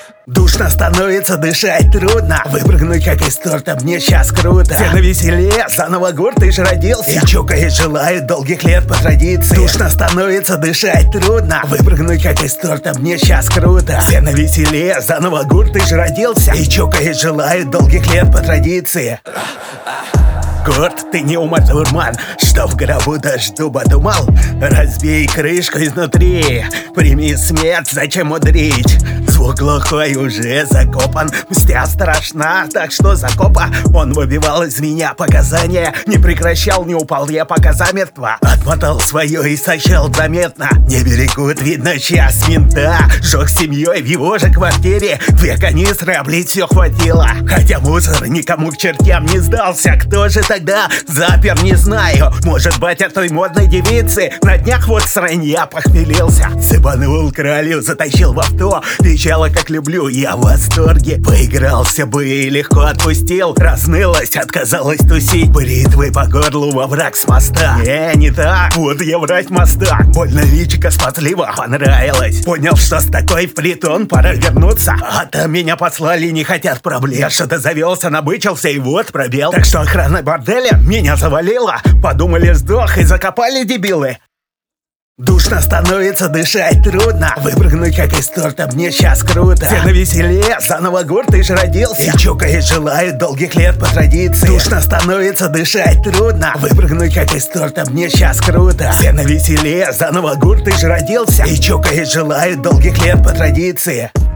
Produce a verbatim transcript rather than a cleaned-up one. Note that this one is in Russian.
Душно становится, дышать трудно. Выпрыгнуть как из торта мне сейчас круто. Все навеселее, заново год ты ж родился. И чокаясь желают долгих лет по традиции. Душно становится, дышать трудно. Выпрыгнуть как из торта мне сейчас круто. Все навеселее, заново год ты ж родился. И чокаясь желают долгих лет по традиции. Горд, ты не уматурман, что в гробу дождю думал. Разбей крышку изнутри, прими смерть, зачем мудрить? Звук глухой уже закопан, мстя страшна, так что закопа. Он выбивал из меня показания, не прекращал, не упал я пока замертво. Отмотал свое и сочел заметно. Не берегут, видно, час мента. Жег семьей в его же квартире. Две канистры, облить все хватило. Хотя мусор никому к чертям не сдался. Кто же тогда запер, не знаю. Может, батя той модной девицы на днях вот сранья похмелился. Сыпанул кралю, затащил в авто. Печала, как люблю, я в восторге. Поигрался бы и легко отпустил. Разнылась, отказалась тусить. Бритвы по горлу во враг с моста. Не, не так, вот я врать моста. Больно личико спасливо понравилось. Понял, что с такой в притон пора вернуться. А там меня послали, не хотят проблем. Я что-то завелся, набычился и вот пробел. Так что охрана борделя меня завалила. Подумали, сдох и закопали дебилы. Душно становится, дышать трудно. Выпрыгнуть как из торта мне сейчас круто. Все навеселее, заново год ты ж родился. И чокаясь желают долгих лет по традиции. Душно становится, дышать трудно. Выпрыгнуть как из торта мне сейчас круто. Все навеселее, заново год ты ж родился. И чокаясь желают долгих лет по традиции.